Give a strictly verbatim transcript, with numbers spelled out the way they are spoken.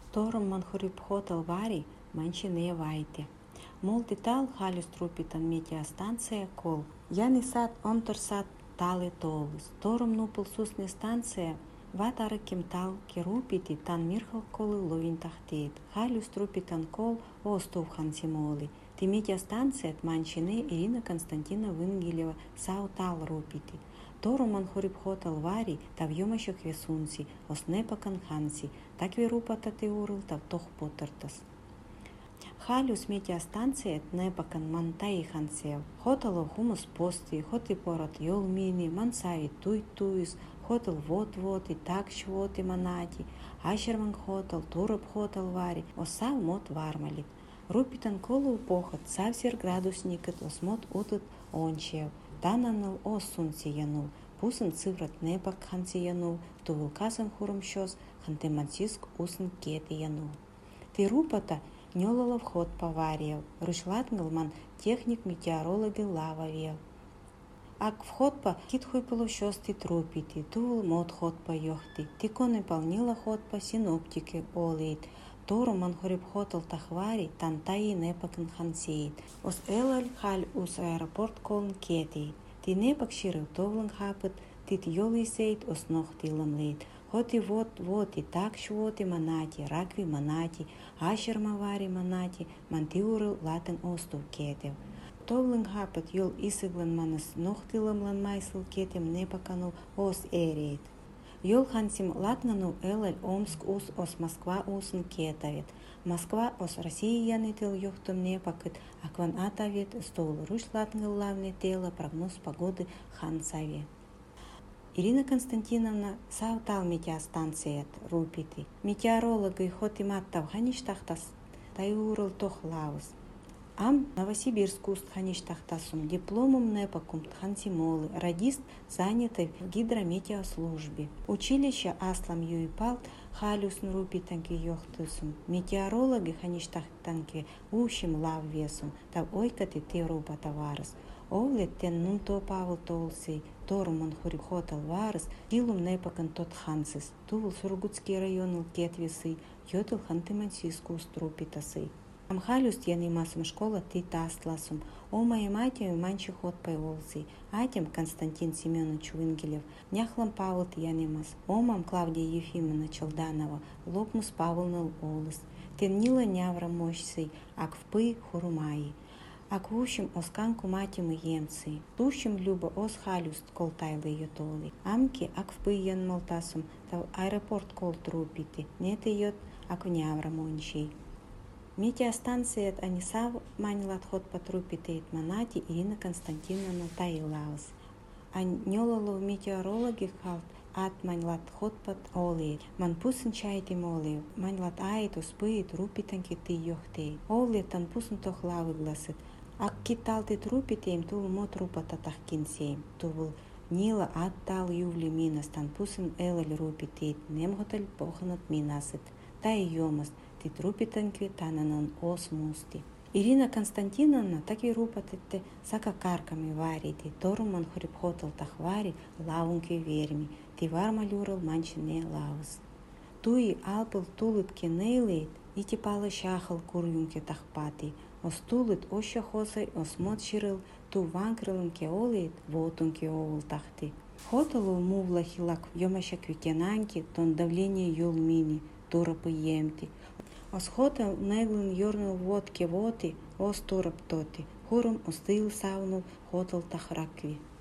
Тором манхурип хотел вари, манчине вайте. Мултитал халюс трупитан метеостанция кол. Яни сад онторсад тали толус. Тором нупыл сусне станция ватары кимтал керупити тан мирхал колы ловин тахтет. Халюс трупитан кол остов хансимоли. Ти метеостанция манчине Ирина Константина Вингилева саутал рупити. Тору манхурип хотел вари, тав йомашок весунси, оснепакан ханси, так вирупата те урыл, тав тох потертас. Халюс метеостанция непакан мантай хансев. Хотало хумус пости, хоти порот йолмини, мансави туй-туйс, хотел вот-вот и так швоти манати, ашерман хотел, туроп хотел вари, осав мот вармалит. Рупитан колу похот, савсер градусникет, осмот утыт ончев. Тананыл осунси янул, пусын цифрат непак ханси янул, тувулкасын хурумшос, хантемансиск усын кети янул. Тирупата нёлала вход поварил, рушлатнгылман техник метеорологи лававел. Ак вход по китхуй полушости трупити, тувул мод ход по йохти, тиконы полнила ход по синоптике олит. Тору манхурип хотел тахвари, тантаи непакн хансеит. Ос элаль халь ус аэропорт колн кети. Ти непак ширил товлан хапет, тит йоли сейт ос нох тилам лейт. Хоти вот вот и так швоти манати, ракви манати, ашер мавари манати, мантиурил латен остов кетев. Товлан хапет йол исыглан манас нох тилам лан майсл кетем непаканул ос эрейт. Йол хансим латнану элэль Омск ус ос Москва усын кетавет. Москва ос Россия янител йохтом непакет, акван атавет стол руш латнгыл лавне тела прогноз погоды хансаве. Ирина Константиновна саутал метеостанцият рупити. Метеорологи хотиматтав хаништахтас тайурыл тохлавыз. Ам Новосибирск уст хаништахтасум дипломом непакум тхансимолы, радист занятый в гидрометеослужбе. Училище Аслам Юипалт халюс нрупитанки йохтусум. Метеорологи хаништахтанки ущим лав весум, тав ойкати те руба товарас. Овлет тен нун то павл толсей, торуман хурихотал варас, илум непакан тот хансис, тувал Сургутский район кетвесы, йотыл хантымансийску струпитасы. Амхалюс янимасум школа ты тастласум, о моей матери манчи ход появился, атем Константин Семенович Вингилев, няхлам Павлт янимас, омам Клавдия Ефимовна Челданова, лопмус Павлнал олыс, теннила нявра мощсей, ак впы хурумаи. Ак вущим осканку матимы емцы, тущим люба ос халюст колтайлы йотоли, амки ак впы ян малтасум, тав аэропорт кол трупити, нете йот ак нявра монщей. Метеостанция Анисав манилат ход по трупитейт манати Ирина Константиновна Таилаус. А нёлалов метеорологи халт ат манилат ход под олей. Ман пусын чайти молей. Манилат айт успыит рупитанки ты йохтей. Олей тан пусын тохлавы гласит. Ак киталты трупитейм тул мот рупата тахкинсейм. Тувул нила аттал ювли минас тан пусын элэль рупитейт. Немготель поханат минасит. Та и йомаст. Ти трупитанки тананан ос мусти. Ирина Константиновна так и рупатете сака карками варити, торуман хрипхотал тахвари лаунки верми, ти вармалюрал манчине лаус. Туи алпыл тулыт кенейлейт, и типала шахал курюнке тахпати, ос тулыт оща хосай осмот ширыл, ту ванкрылын кеолейт, вотунке оул тахти. Хоталу мувла хилак йомаша квикенанки, тон давление юлмини, туропы емти. Осхота неглин йорнул водки воти, ос туроп тоти, хурум остыл саунул хотал тахракви.